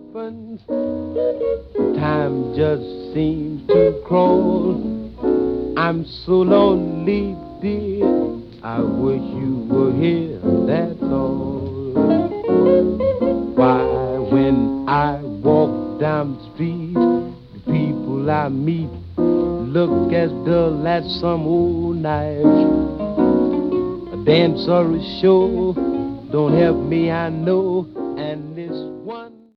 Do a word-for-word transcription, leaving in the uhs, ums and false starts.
happens, time just seems to crawl. I'm so lonely, dear, I wish you were here, that's all. Why, when I walk down the street, the people I meet look as dull as some old knife. A dance or a show don't help me, I know.